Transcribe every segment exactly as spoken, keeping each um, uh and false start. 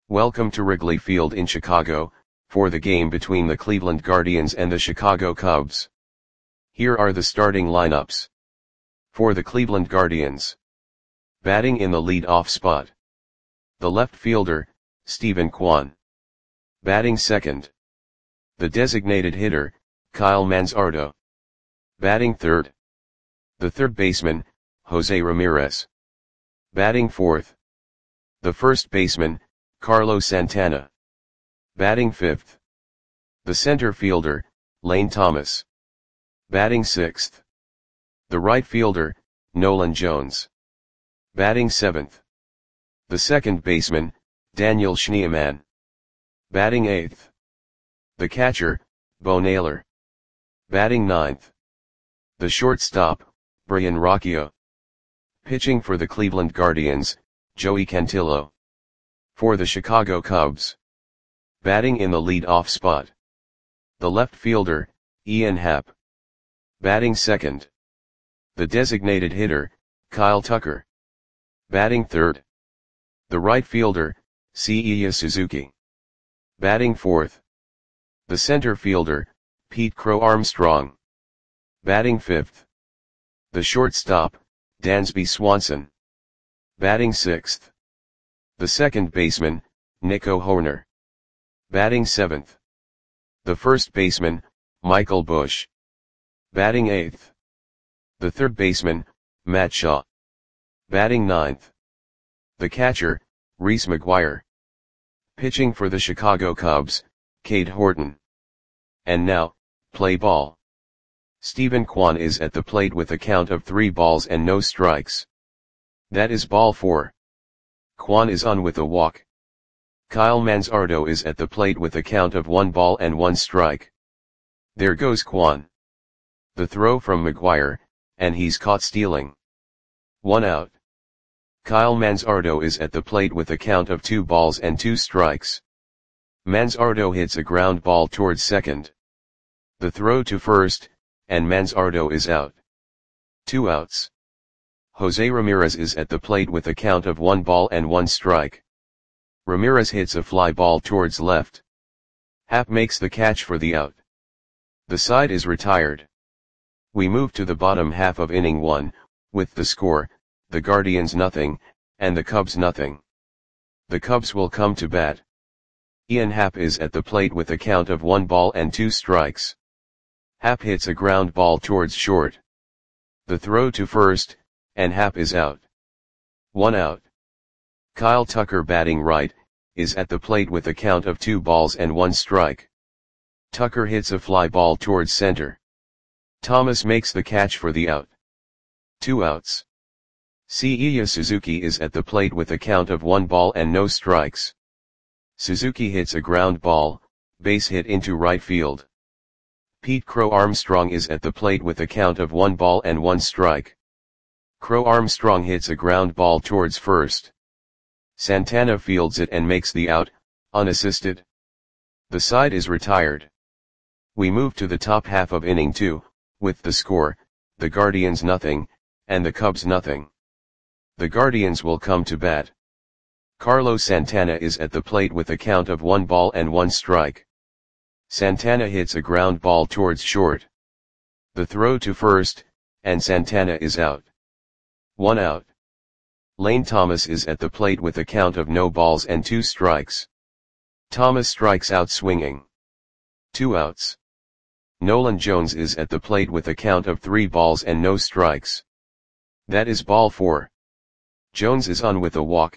Welcome to Wrigley Field in Chicago, for the game between the Cleveland Guardians and the Chicago Cubs. Here are the starting lineups. For the Cleveland Guardians. Batting in the lead-off spot. The left fielder, Steven Kwan. Batting second. The designated hitter, Kyle Manzardo. Batting third. The third baseman, Jose Ramirez. Batting fourth. The first baseman, Carlos Santana. Batting fifth. The center fielder, Lane Thomas. Batting sixth. The right fielder, Nolan Jones. Batting seventh. The second baseman, Daniel Schneemann. Batting eighth. The catcher, Bo Naylor. Batting ninth. The shortstop, Brayan Rocchio. Pitching for the Cleveland Guardians, Joey Cantillo. For the Chicago Cubs. Batting in the lead-off spot. The left fielder, Ian Happ. Batting second. The designated hitter, Kyle Tucker. Batting third. The right fielder, Seiya Suzuki. Batting fourth. The center fielder, Pete Crow Armstrong. Batting fifth. The shortstop, Dansby Swanson. Batting sixth. The second baseman, Nico Hoerner. Batting seventh. The first baseman, Michael Busch. Batting eighth. The third baseman, Matt Shaw. Batting ninth. The catcher, Reese McGuire. Pitching for the Chicago Cubs, Cade Horton. And now, play ball. Steven Kwan is at the plate with a count of three balls and no strikes. That is ball four. Kwan is on with a walk. Kyle Manzardo is at the plate with a count of one ball and one strike. There goes Kwan. The throw from McGuire, and he's caught stealing. One out. Kyle Manzardo is at the plate with a count of two balls and two strikes. Manzardo hits a ground ball towards second. The throw to first, and Manzardo is out. Two outs. Jose Ramirez is at the plate with a count of one ball and one strike. Ramirez hits a fly ball towards left. Happ makes the catch for the out. The side is retired. We move to the bottom half of inning one, with the score, the Guardians nothing, and the Cubs nothing. The Cubs will come to bat. Ian Happ is at the plate with a count of one ball and two strikes. Happ hits a ground ball towards short. The throw to first, and Happ is out. One out. Kyle Tucker batting right, is at the plate with a count of two balls and one strike. Tucker hits a fly ball towards center. Thomas makes the catch for the out. Two outs. Seiya Suzuki is at the plate with a count of one ball and no strikes. Suzuki hits a ground ball, base hit into right field. Pete Crow Armstrong is at the plate with a count of one ball and one strike. Crow Armstrong hits a ground ball towards first. Santana fields it and makes the out, unassisted. The side is retired. We move to the top half of inning two, with the score, the Guardians nothing, and the Cubs nothing. The Guardians will come to bat. Carlos Santana is at the plate with a count of one ball and one strike. Santana hits a ground ball towards short. The throw to first, and Santana is out. One out. Lane Thomas is at the plate with a count of no balls and two strikes. Thomas strikes out swinging. Two outs. Nolan Jones is at the plate with a count of three balls and no strikes. That is ball four. Jones is on with a walk.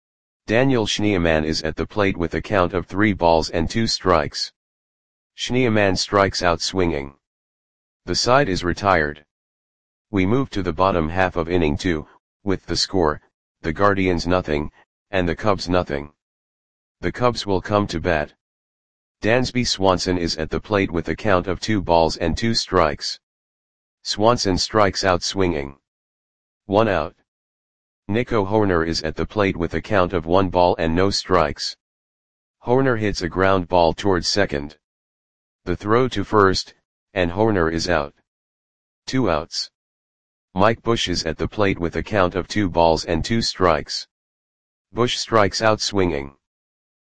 Daniel Schneemann is at the plate with a count of three balls and two strikes. Schneemann strikes out swinging. The side is retired. We move to the bottom half of inning two, with the score, the Guardians nothing, and the Cubs nothing. The Cubs will come to bat. Dansby Swanson is at the plate with a count of two balls and two strikes. Swanson strikes out swinging. One out. Nico Hoerner is at the plate with a count of one ball and no strikes. Hoerner hits a ground ball towards second. The throw to first, and Hoerner is out. Two outs. Mike Busch is at the plate with a count of two balls and two strikes. Busch strikes out swinging.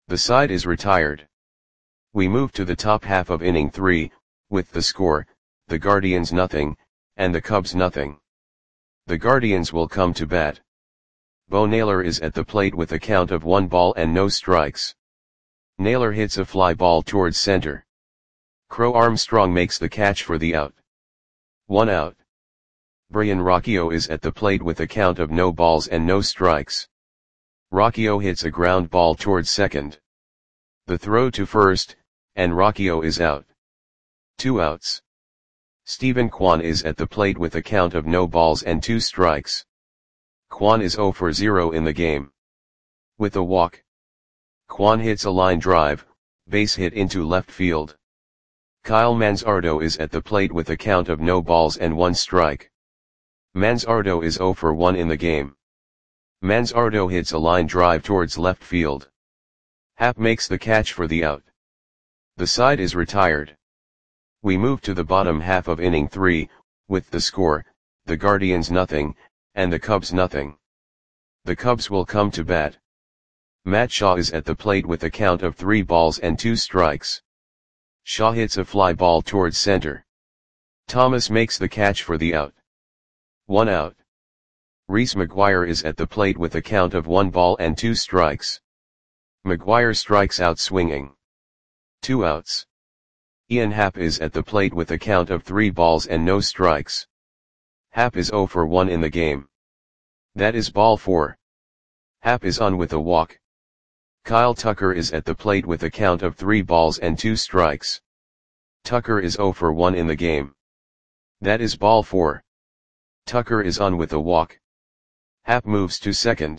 The side is retired. We move to the top half of inning three, with the score, the Guardians nothing, and the Cubs nothing. The Guardians will come to bat. Bo Naylor is at the plate with a count of one ball and no strikes. Naylor hits a fly ball towards center. Crow Armstrong makes the catch for the out. One out. Brian Rocchio is at the plate with a count of no balls and no strikes. Rocchio hits a ground ball towards second. The throw to first, and Rocchio is out. Two outs. Stephen Kwan is at the plate with a count of no balls and two strikes. Kwan is zero for zero in the game. With a walk. Kwan hits a line drive, base hit into left field. Kyle Manzardo is at the plate with a count of no balls and one strike. Manzardo is zero for one in the game. Manzardo hits a line drive towards left field. Happ makes the catch for the out. The side is retired. We move to the bottom half of inning three, with the score, the Guardians nothing, and the Cubs nothing. The Cubs will come to bat. Matt Shaw is at the plate with a count of three balls and two strikes. Shaw hits a fly ball towards center. Thomas makes the catch for the out. One out. Reese McGuire is at the plate with a count of one ball and two strikes. McGuire strikes out swinging. Two outs. Ian Happ is at the plate with a count of three balls and no strikes. Happ is zero for one in the game. That is ball four. Happ is on with a walk. Kyle Tucker is at the plate with a count of three balls and two strikes. Tucker is zero for one in the game. That is ball four. Tucker is on with a walk. Happ moves to second.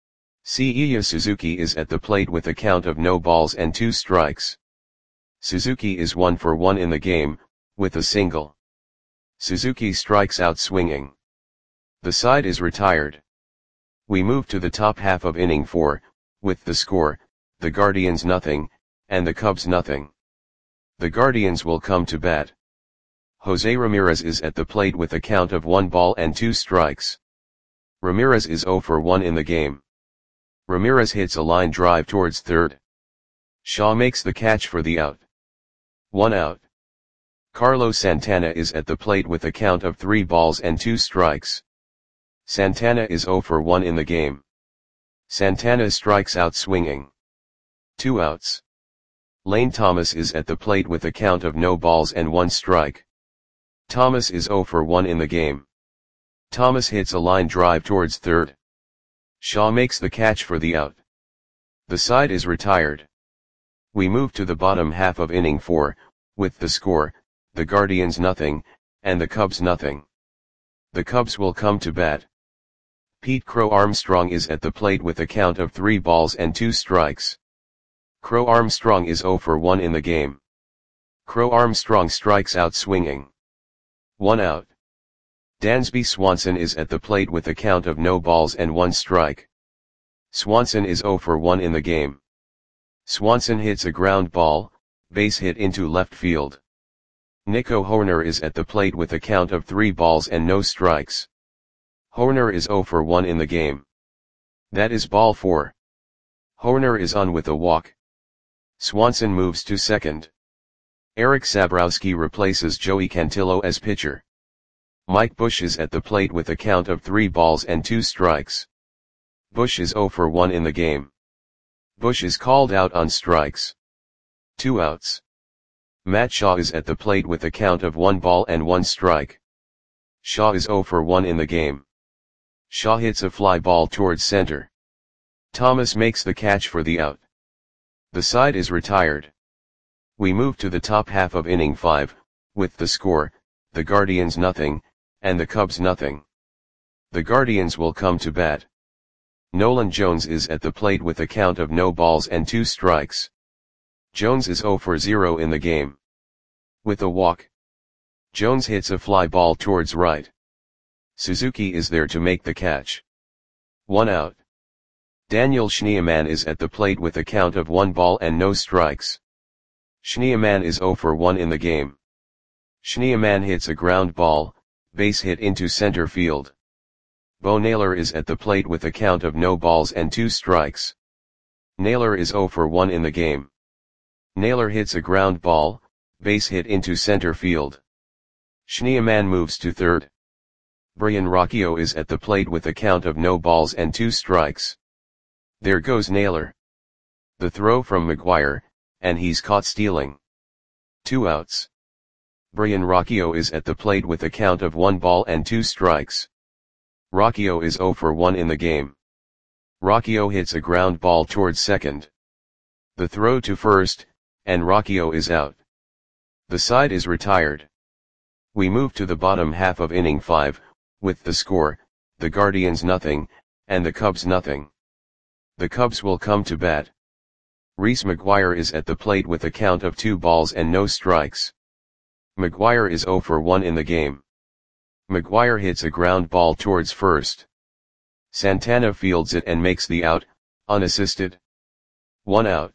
Seiya Suzuki is at the plate with a count of no balls and two strikes. Suzuki is one for one in the game, with a single. Suzuki strikes out swinging. The side is retired. We move to the top half of inning four, with the score, the Guardians nothing, and the Cubs nothing. The Guardians will come to bat. Jose Ramirez is at the plate with a count of one ball and two strikes. Ramirez is zero for one in the game. Ramirez hits a line drive towards third. Shaw makes the catch for the out. One out. Carlos Santana is at the plate with a count of three balls and two strikes. Santana is zero for one in the game. Santana strikes out swinging. Two outs. Lane Thomas is at the plate with a count of no balls and one strike. Thomas is zero for one in the game. Thomas hits a line drive towards third. Shaw makes the catch for the out. The side is retired. We move to the bottom half of inning four, with the score, the Guardians nothing, and the Cubs nothing. The Cubs will come to bat. Pete Crow Armstrong is at the plate with a count of three balls and two strikes. Crow Armstrong is zero for one in the game. Crow Armstrong strikes out swinging. One out. Dansby Swanson is at the plate with a count of no balls and one strike. Swanson is zero for one in the game. Swanson hits a ground ball, base hit into left field. Nico Hoerner is at the plate with a count of three balls and no strikes. Hoerner is zero for one in the game. That is ball four. Hoerner is on with a walk. Swanson moves to second. Eric Sabrowski replaces Joey Cantillo as pitcher. Mike Bush is at the plate with a count of three balls and two strikes. Bush is zero for one in the game. Bush is called out on strikes. Two outs. Matt Shaw is at the plate with a count of one ball and one strike. Shaw is zero for one in the game. Shaw hits a fly ball towards center. Thomas makes the catch for the out. The side is retired. We move to the top half of inning five, with the score, the Guardians nothing, and the Cubs nothing. The Guardians will come to bat. Nolan Jones is at the plate with a count of no balls and two strikes. Jones is zero for zero in the game. With a walk. Jones hits a fly ball towards right. Suzuki is there to make the catch. One out. Daniel Schneemann is at the plate with a count of one ball and no strikes. Schneemann is zero for one in the game. Schneemann hits a ground ball, base hit into center field. Bo Naylor is at the plate with a count of no balls and two strikes. Naylor is zero for one in the game. Naylor hits a ground ball, base hit into center field. Schneemann moves to third. Brian Rocchio is at the plate with a count of no balls and two strikes. There goes Naylor. The throw from McGuire, and he's caught stealing. Two outs. Brian Rocchio is at the plate with a count of one ball and two strikes. Rocchio is zero for one in the game. Rocchio hits a ground ball towards second. The throw to first, and Rocchio is out. The side is retired. We move to the bottom half of inning five, with the score, the Guardians nothing, and the Cubs nothing. The Cubs will come to bat. Reese McGuire is at the plate with a count of two balls and no strikes. McGuire is zero for one in the game. McGuire hits a ground ball towards first. Santana fields it and makes the out, unassisted. One out.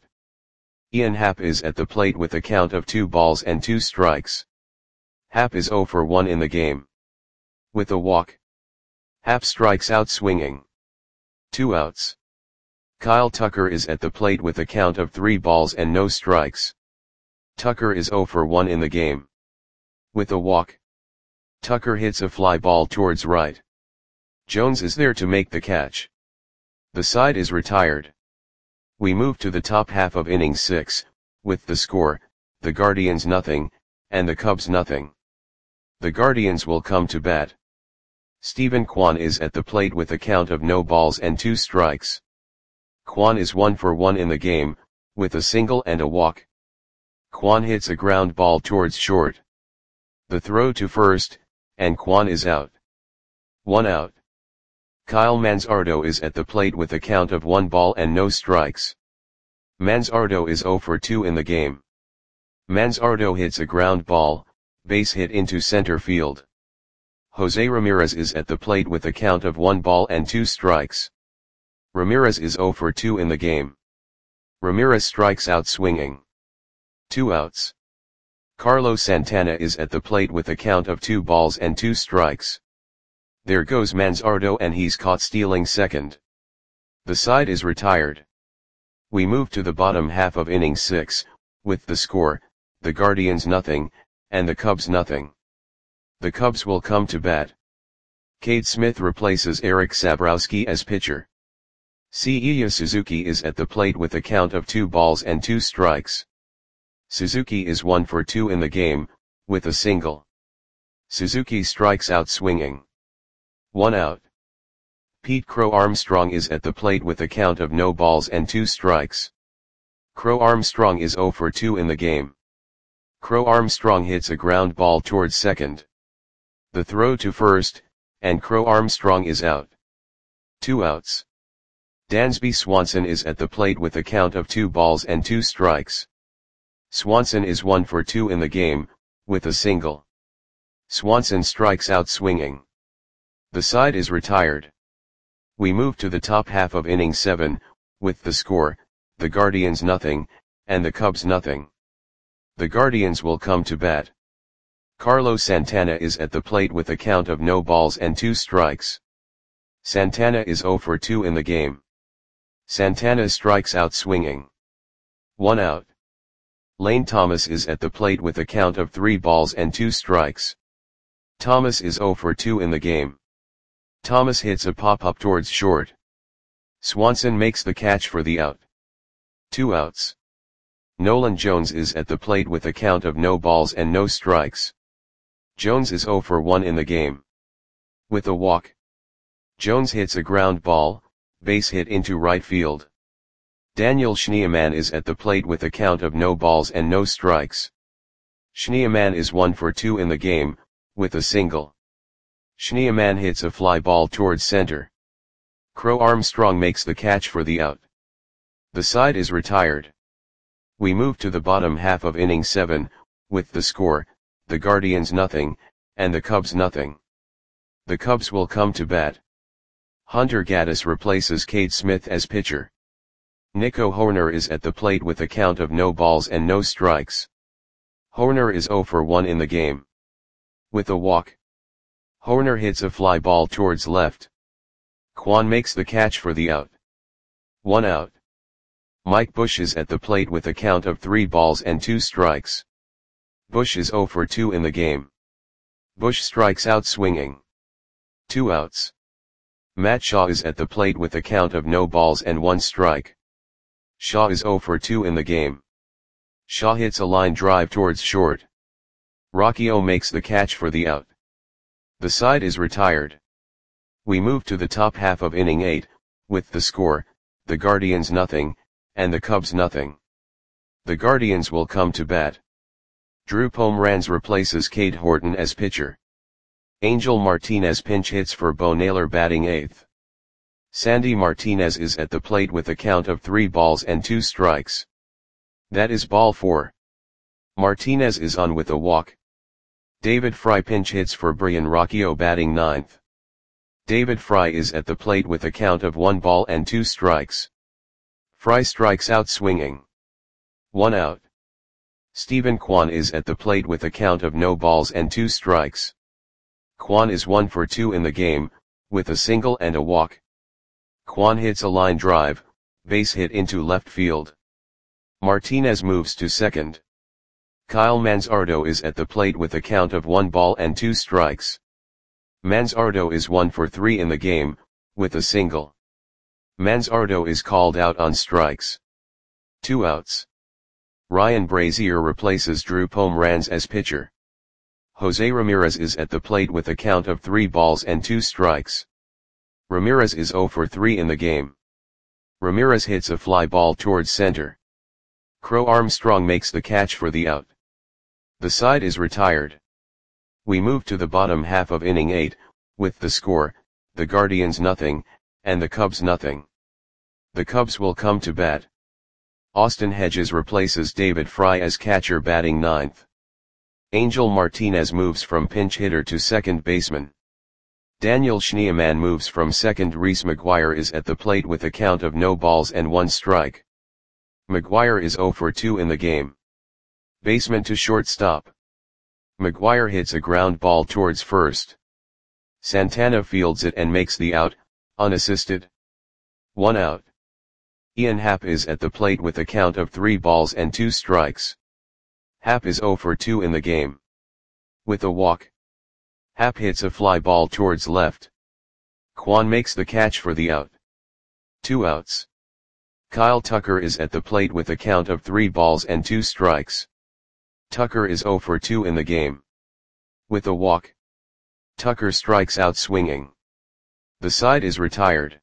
Ian Happ is at the plate with a count of two balls and two strikes. Happ is zero for one in the game. With a walk. Happ strikes out swinging. Two outs. Kyle Tucker is at the plate with a count of three balls and no strikes. Tucker is zero for one in the game. With a walk. Tucker hits a fly ball towards right. Jones is there to make the catch. The side is retired. We move to the top half of inning six, with the score, the Guardians nothing, and the Cubs nothing. The Guardians will come to bat. Stephen Kwan is at the plate with a count of no balls and two strikes. Kwan is one for one in the game, with a single and a walk. Kwan hits a ground ball towards short. The throw to first, and Kwan is out. One out. Kyle Manzardo is at the plate with a count of one ball and no strikes. Manzardo is zero for two in the game. Manzardo hits a ground ball, base hit into center field. Jose Ramirez is at the plate with a count of one ball and two strikes. Ramirez is zero for two in the game. Ramirez strikes out swinging. Two outs. Carlos Santana is at the plate with a count of two balls and two strikes. There goes Manzardo and he's caught stealing second. The side is retired. We move to the bottom half of inning six, with the score, the Guardians nothing, and the Cubs nothing. The Cubs will come to bat. Cade Smith replaces Eric Sabrowski as pitcher. Seiya Suzuki is at the plate with a count of two balls and two strikes. Suzuki is one for two in the game, with a single. Suzuki strikes out swinging. One out. Pete Crow Armstrong is at the plate with a count of no balls and two strikes. Crow Armstrong is zero for two in the game. Crow Armstrong hits a ground ball towards second. The throw to first, and Crow Armstrong is out. Two outs. Dansby Swanson is at the plate with a count of two balls and two strikes. Swanson is one for two in the game, with a single. Swanson strikes out swinging. The side is retired. We move to the top half of inning seven, with the score, the Guardians nothing, and the Cubs nothing. The Guardians will come to bat. Carlos Santana is at the plate with a count of no balls and two strikes. Santana is zero for two in the game. Santana strikes out swinging. One out. Lane Thomas is at the plate with a count of three balls and two strikes. Thomas is zero for two in the game. Thomas hits a pop-up towards short. Swanson makes the catch for the out. Two outs. Nolan Jones is at the plate with a count of no balls and no strikes. Jones is zero for one in the game. With a walk. Jones hits a ground ball, base hit into right field. Daniel Schneemann is at the plate with a count of no balls and no strikes. Schneemann is one for two in the game, with a single. Schneemann hits a fly ball towards center. Crow Armstrong makes the catch for the out. The side is retired. We move to the bottom half of inning seven, with the score, the Guardians nothing, and the Cubs nothing. The Cubs will come to bat. Hunter Gaddis replaces Cade Smith as pitcher. Nico Hoerner is at the plate with a count of no balls and no strikes. Hoerner is zero for one in the game. With a walk. Hoerner hits a fly ball towards left. Kwan makes the catch for the out. One out. Mike Bush is at the plate with a count of three balls and two strikes. Bush is zero for two in the game. Bush strikes out swinging. Two outs. Matt Shaw is at the plate with a count of no balls and one strike. Shaw is zero for two in the game. Shaw hits a line drive towards short. Rocky O makes the catch for the out. The side is retired. We move to the top half of inning eight, with the score, the Guardians nothing, and the Cubs nothing. The Guardians will come to bat. Drew Pomeranz replaces Cade Horton as pitcher. Angel Martinez pinch hits for Bo Naylor batting eighth. Sandy Martinez is at the plate with a count of three balls and two strikes. That is ball four. Martinez is on with a walk. David Fry pinch hits for Brian Rocchio batting ninth. David Fry is at the plate with a count of one ball and two strikes. Fry strikes out swinging. One out. Stephen Kwan is at the plate with a count of no balls and two strikes. Kwan is one for two in the game, with a single and a walk. Kwan hits a line drive, base hit into left field. Martinez moves to second. Kyle Manzardo is at the plate with a count of one ball and two strikes. Manzardo is one for three in the game, with a single. Manzardo is called out on strikes. Two outs. Ryan Brazier replaces Drew Pomeranz as pitcher. Jose Ramirez is at the plate with a count of three balls and two strikes. Ramirez is zero for three in the game. Ramirez hits a fly ball towards center. Crow Armstrong makes the catch for the out. The side is retired. We move to the bottom half of inning eight, with the score, the Guardians nothing, and the Cubs nothing. The Cubs will come to bat. Austin Hedges replaces David Fry as catcher batting ninth. Angel Martinez moves from pinch hitter to second baseman. Daniel Schneemann moves from second. Reese McGuire is at the plate with a count of no balls and one strike. McGuire is zero for two in the game. Baseman to shortstop. McGuire hits a ground ball towards first. Santana fields it and makes the out, unassisted. One out. Ian Happ is at the plate with a count of three balls and two strikes. Happ is zero for two in the game. With a walk. Happ hits a fly ball towards left. Kwan makes the catch for the out. Two outs. Kyle Tucker is at the plate with a count of three balls and two strikes. Tucker is zero for two in the game. With a walk. Tucker strikes out swinging. The side is retired.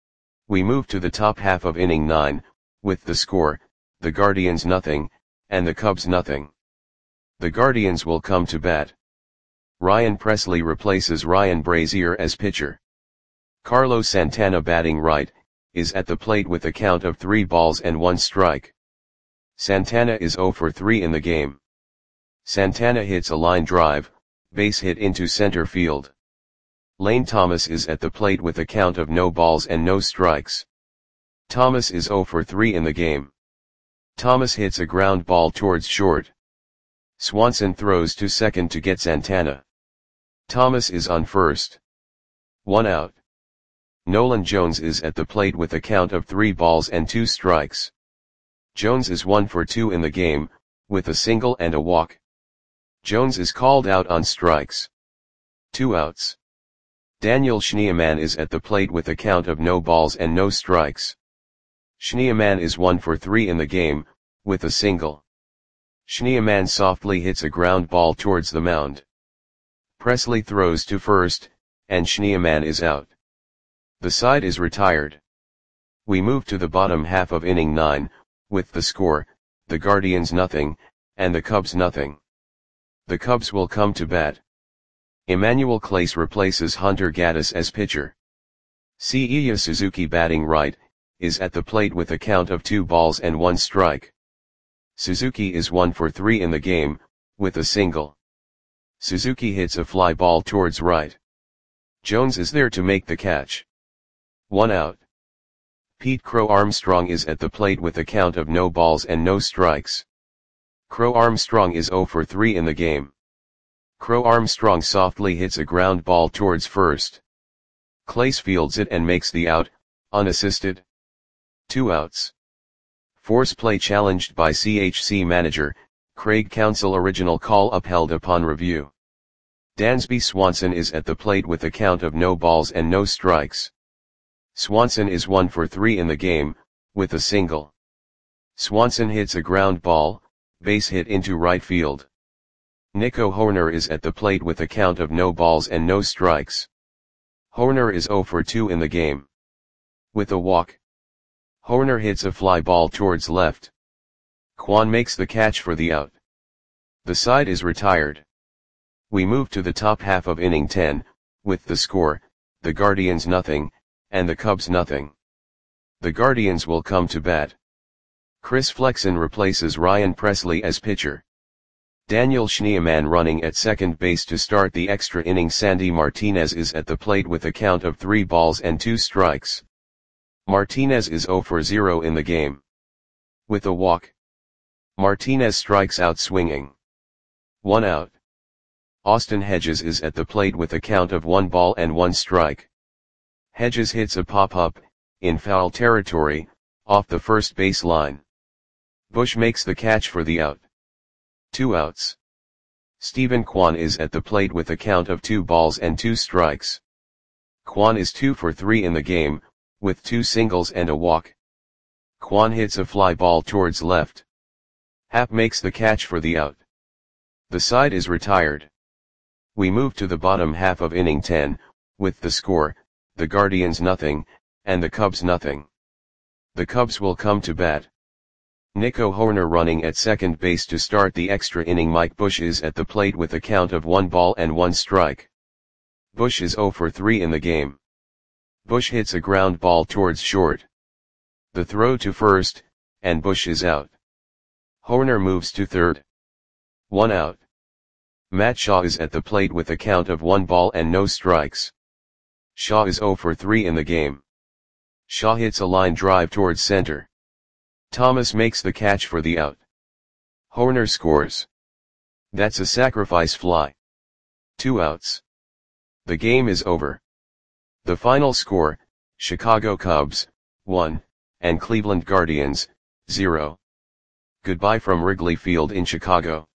We move to the top half of inning nine, with the score, the Guardians nothing, and the Cubs nothing. The Guardians will come to bat. Ryan Presley replaces Ryan Brazier as pitcher. Carlos Santana batting right, is at the plate with a count of three balls and one strike. Santana is zero for three in the game. Santana hits a line drive, base hit into center field. Lane Thomas is at the plate with a count of no balls and no strikes. Thomas is zero for three in the game. Thomas hits a ground ball towards short. Swanson throws to second to get Santana. Thomas is on first. One out. Nolan Jones is at the plate with a count of three balls and two strikes. Jones is one for two in the game, with a single and a walk. Jones is called out on strikes. Two outs. Daniel Schneemann is at the plate with a count of no balls and no strikes. Schneemann is one for three in the game, with a single. Schneemann softly hits a ground ball towards the mound. Presley throws to first, and Schneemann is out. The side is retired. We move to the bottom half of inning nine, with the score, the Guardians nothing, and the Cubs nothing. The Cubs will come to bat. Emmanuel Clase replaces Hunter Gaddis as pitcher. Seiya Suzuki batting right, is at the plate with a count of two balls and one strike. Suzuki is one for three in the game, with a single. Suzuki hits a fly ball towards right. Jones is there to make the catch. One out. Pete Crow Armstrong is at the plate with a count of no balls and no strikes. Crow Armstrong is zero for three in the game. Crow Armstrong softly hits a ground ball towards first. Clase fields it and makes the out, unassisted. Two outs. Force play challenged by C H C manager, Craig Counsell. Original call upheld upon review. Dansby Swanson is at the plate with a count of no balls and no strikes. Swanson is one for three in the game, with a single. Swanson hits a ground ball, base hit into right field. Nico Hoerner is at the plate with a count of no balls and no strikes. Hoerner is zero for two in the game. With a walk. Hoerner hits a fly ball towards left. Kwan makes the catch for the out. The side is retired. We move to the top half of inning ten, with the score, the Guardians nothing, and the Cubs nothing. The Guardians will come to bat. Chris Flexen replaces Ryan Presley as pitcher. Daniel Schneemann running at second base to start the extra inning. Sandy Martinez is at the plate with a count of three balls and two strikes. Martinez is zero for zero in the game. With a walk. Martinez strikes out swinging. One out. Austin Hedges is at the plate with a count of one ball and one strike. Hedges hits a pop-up, in foul territory, off the first base line. Bush makes the catch for the out. Two outs. Stephen Kwan is at the plate with a count of two balls and two strikes. Kwan is two for three in the game, with two singles and a walk. Kwan hits a fly ball towards left. Happ makes the catch for the out. The side is retired. We move to the bottom half of inning ten, with the score, the Guardians nothing, and the Cubs nothing. The Cubs will come to bat. Nico Hoerner running at second base to start the extra inning. Mike Bush is at the plate with a count of one ball and one strike. Bush is zero for three in the game. Bush hits a ground ball towards short. The throw to first, and Bush is out. Hoerner moves to third. One out. Matt Shaw is at the plate with a count of one ball and no strikes. Shaw is zero for three in the game. Shaw hits a line drive towards center. Thomas makes the catch for the out. Hoerner scores. That's a sacrifice fly. Two outs. The game is over. The final score, Chicago Cubs, one, and Cleveland Guardians, zero. Goodbye from Wrigley Field in Chicago.